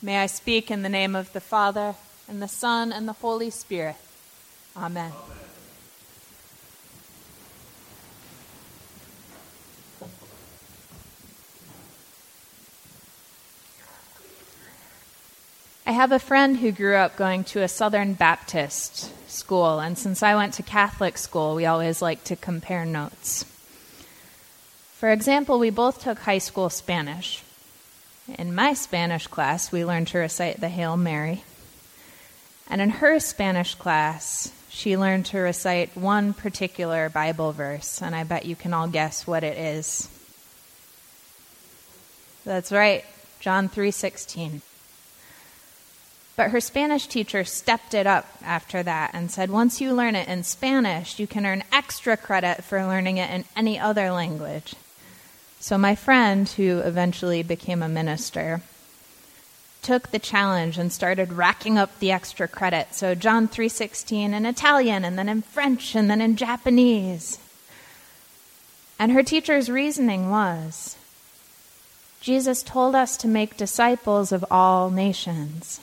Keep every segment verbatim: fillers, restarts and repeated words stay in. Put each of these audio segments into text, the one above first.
May I speak in the name of the Father, and the Son, and the Holy Spirit. Amen. Amen. I have a friend who grew up going to a Southern Baptist school, and since I went to Catholic school, we always like to compare notes. For example, we both took high school Spanish. In my Spanish class, we learned to recite the Hail Mary. And in her Spanish class, she learned to recite one particular Bible verse, and I bet you can all guess what it is. That's right, John three sixteen. But her Spanish teacher stepped it up after that and said, once you learn it in Spanish, you can earn extra credit for learning it in any other language. So my friend, who eventually became a minister, took the challenge and started racking up the extra credit. So John three sixteen in Italian, and then in French, and then in Japanese. And her teacher's reasoning was, Jesus told us to make disciples of all nations.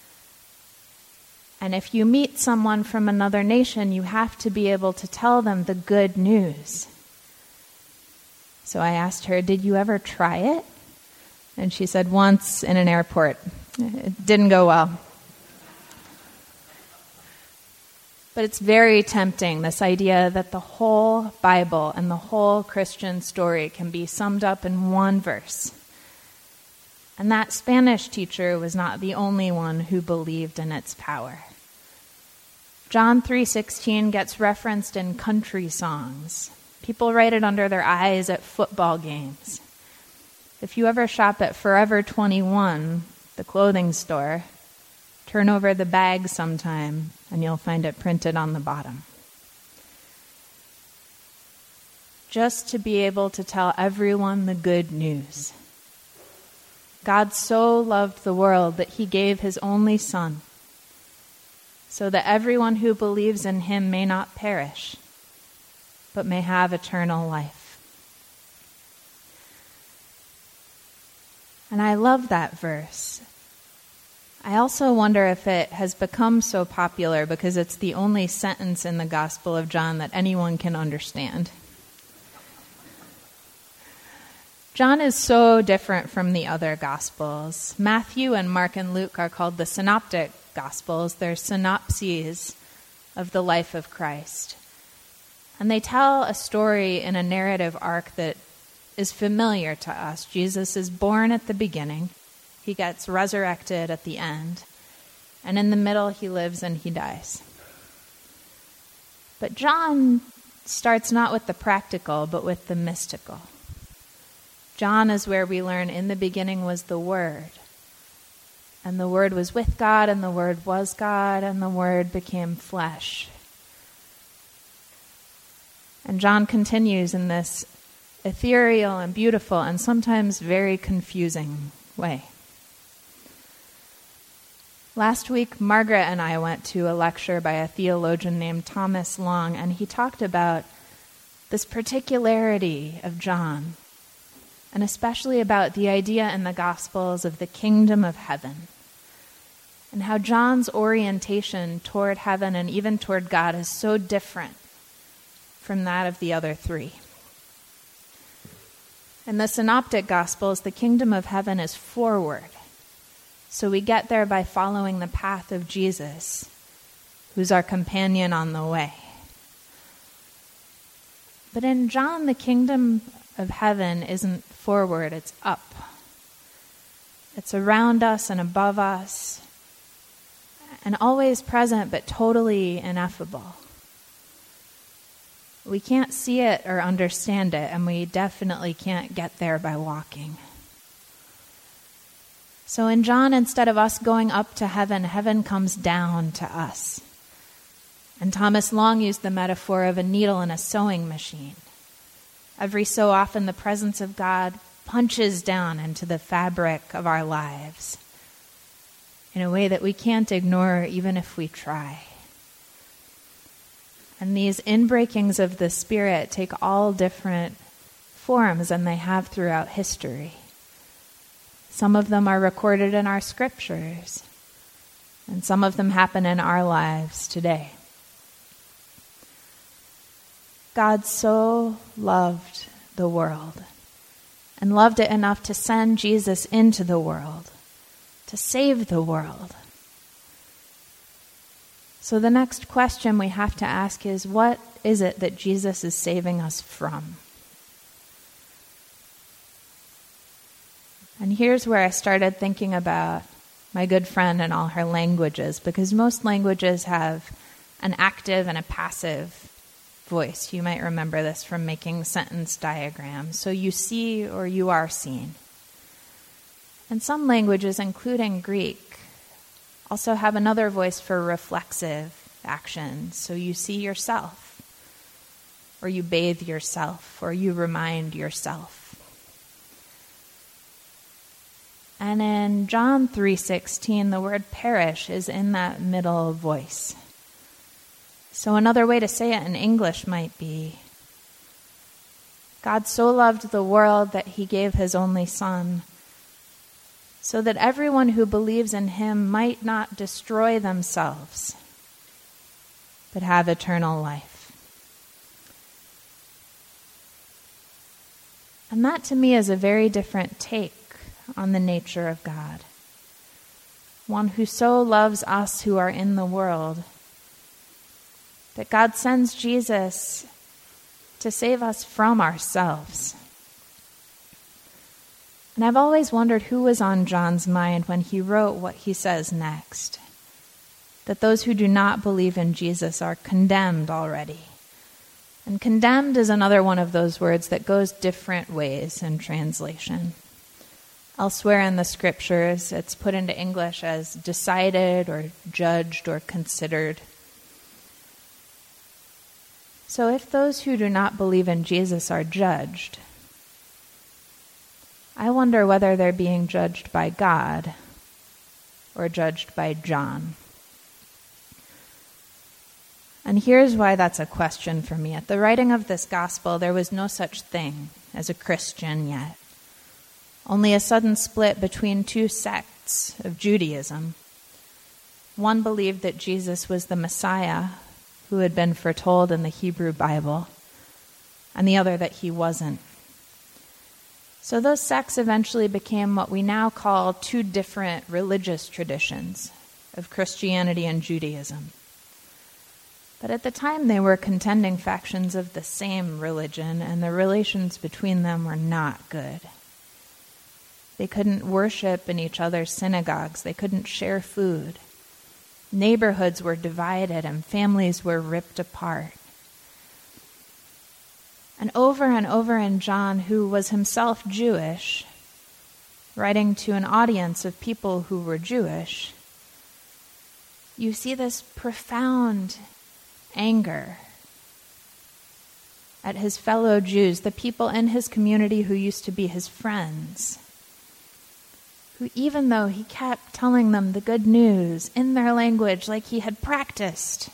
And if you meet someone from another nation, you have to be able to tell them the good news. So I asked her, did you ever try it? And she said, once in an airport. It didn't go well. But it's very tempting, this idea that the whole Bible and the whole Christian story can be summed up in one verse. And that Spanish teacher was not the only one who believed in its power. John three sixteen gets referenced in country songs. People write it under their eyes at football games. If you ever shop at Forever twenty-one, the clothing store, turn over the bag sometime and you'll find it printed on the bottom. Just to be able to tell everyone the good news. God so loved the world that he gave his only Son, so that everyone who believes in him may not perish, but may have eternal life. And I love that verse. I also wonder if it has become so popular because it's the only sentence in the Gospel of John that anyone can understand. John is so different from the other Gospels. Matthew and Mark and Luke are called the Synoptic Gospels. They're synopses of the life of Christ. And they tell a story in a narrative arc that is familiar to us. Jesus is born at the beginning. He gets resurrected at the end. And in the middle, he lives and he dies. But John starts not with the practical, but with the mystical. John is where we learn in the beginning was the Word. And the Word was with God, and the Word was God, and the Word became flesh. And John continues in this ethereal and beautiful and sometimes very confusing way. Last week, Margaret and I went to a lecture by a theologian named Thomas Long, and he talked about this particularity of John, and especially about the idea in the Gospels of the kingdom of heaven, and how John's orientation toward heaven and even toward God is so different from that of the other three. In the Synoptic Gospels, the kingdom of heaven is forward. So we get there by following the path of Jesus, who's our companion on the way. But in John, the kingdom of heaven isn't forward, it's up. It's around us and above us, and always present, but totally ineffable. We can't see it or understand it, and we definitely can't get there by walking. So in John, instead of us going up to heaven, heaven comes down to us. And Thomas Long used the metaphor of a needle in a sewing machine. Every so often, the presence of God punches down into the fabric of our lives in a way that we can't ignore even if we try. And these inbreakings of the Spirit take all different forms, and they have throughout history. Some of them are recorded in our scriptures, and some of them happen in our lives today. God so loved the world and loved it enough to send Jesus into the world, to save the world. So the next question we have to ask is, what is it that Jesus is saving us from? And here's where I started thinking about my good friend and all her languages, because most languages have an active and a passive voice. You might remember this from making sentence diagrams. So you see or you are seen. And some languages, including Greek, also have another voice for reflexive action. So you see yourself, or you bathe yourself, or you remind yourself. And in John three sixteen, the word perish is in that middle voice. So another way to say it in English might be, God so loved the world that he gave his only Son, so that everyone who believes in him might not destroy themselves, but have eternal life. And that to me is a very different take on the nature of God. One who so loves us who are in the world, that God sends Jesus to save us from ourselves. And I've always wondered who was on John's mind when he wrote what he says next, that those who do not believe in Jesus are condemned already. And condemned is another one of those words that goes different ways in translation. Elsewhere in the scriptures, it's put into English as decided or judged or considered. So if those who do not believe in Jesus are judged, I wonder whether they're being judged by God or judged by John. And here's why that's a question for me. At the writing of this gospel, there was no such thing as a Christian yet. Only a sudden split between two sects of Judaism. One believed that Jesus was the Messiah who had been foretold in the Hebrew Bible, and the other that he wasn't. So those sects eventually became what we now call two different religious traditions of Christianity and Judaism. But at the time they were contending factions of the same religion, and the relations between them were not good. They couldn't worship in each other's synagogues. They couldn't share food. Neighborhoods were divided and families were ripped apart. And over and over in John, who was himself Jewish, writing to an audience of people who were Jewish, you see this profound anger at his fellow Jews, the people in his community who used to be his friends, who even though he kept telling them the good news in their language like he had practiced,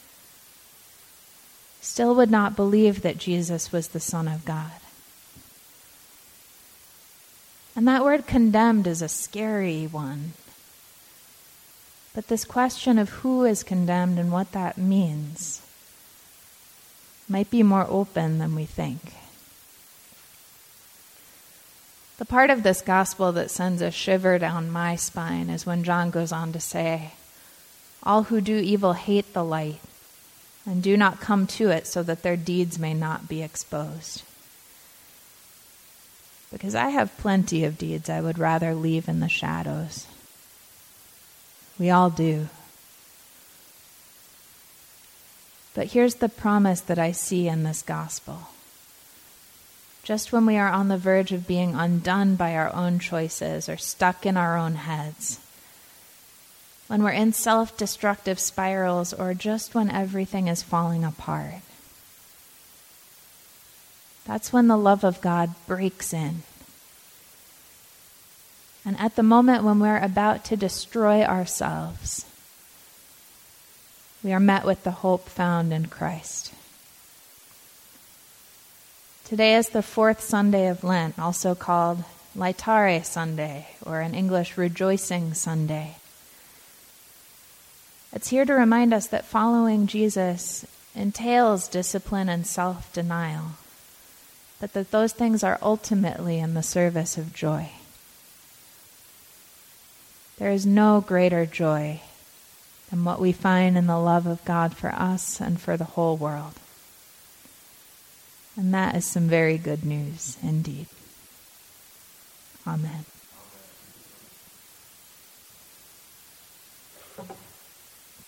still would not believe that Jesus was the Son of God. And that word condemned is a scary one. But this question of who is condemned and what that means might be more open than we think. The part of this gospel that sends a shiver down my spine is when John goes on to say, "All who do evil hate the light and do not come to it so that their deeds may not be exposed." Because I have plenty of deeds I would rather leave in the shadows. We all do. But here's the promise that I see in this gospel. Just when we are on the verge of being undone by our own choices or stuck in our own heads, when we're in self-destructive spirals, or just when everything is falling apart, that's when the love of God breaks in. And at the moment when we're about to destroy ourselves, we are met with the hope found in Christ. Today is the fourth Sunday of Lent, also called Laetare Sunday, or in English, Rejoicing Sunday. It's here to remind us that following Jesus entails discipline and self-denial, but that those things are ultimately in the service of joy. There is no greater joy than what we find in the love of God for us and for the whole world. And that is some very good news indeed. Amen.